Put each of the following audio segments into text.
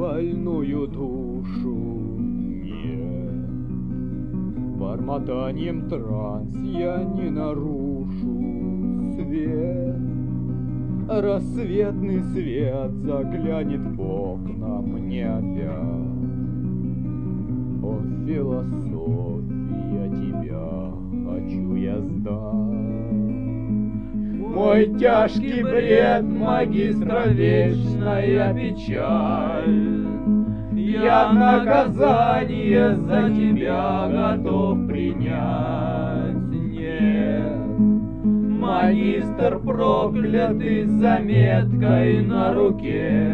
больную душу. Нет, бормотанием транс я не нарушу. Свет, рассветный свет заглянет в окна мне опять. О, философия, тебя хочу я сдать. Мой тяжкий бред, магистра, вечная печаль. Я наказание за тебя готов принять. Нет, магистр проклятый, с заметкой на руке.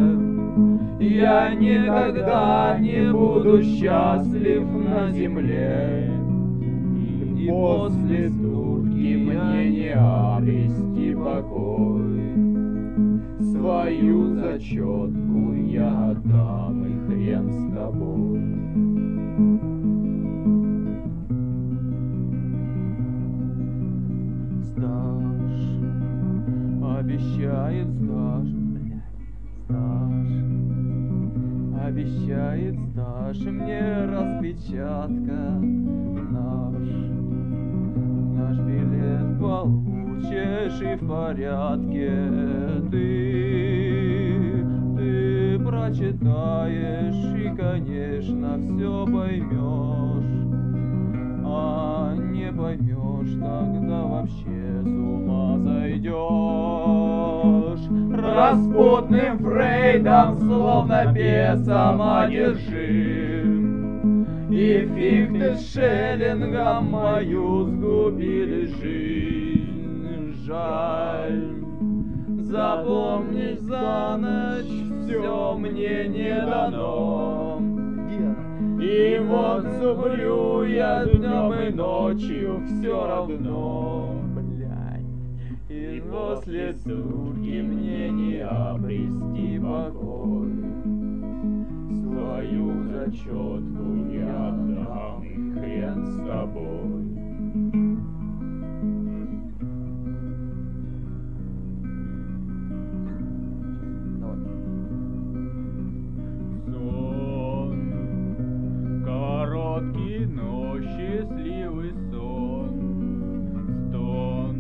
Я никогда не буду счастлив на земле, и после стурки мне не обрести покой. Свою зачетку я отдам, и хрен с тобой. Стаж обещает, обещает стаж мне распечатка. Наш билет получишь и в порядке. Ты прочитаешь и, конечно, все поймешь. А не поймешь, тогда вообще с ума сойдешь. Распутным Фрейдом, словно бесом одержим, и Фихте с Шеллингом мою сгубили жизнь. Жаль, запомнить за ночь все мне не дано. И вот зублю я днем и ночью все равно. И после стурки мне не обрести покой. Свою зачетку я отдам, и хрен с тобой. Сон, короткий, но счастливый сон. Стон,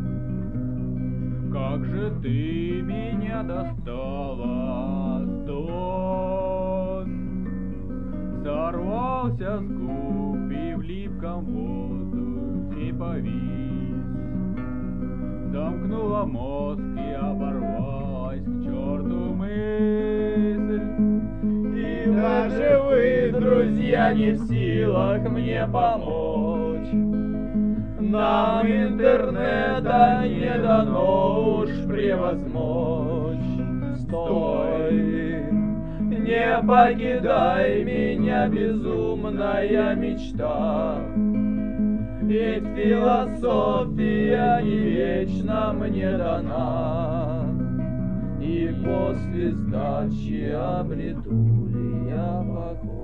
как же ты меня достала, стон. Сорвался с губ и в липком воздухе повис. Замкнула мозг и оборвалась к черту мысль. И даже вы, друзья, не в силах мне помочь. Нам интернета не дано уж превозмочь. Стой, не покидай меня, безумная мечта. Ведь философия не вечно мне дана. И после сдачи обрету ли я покой?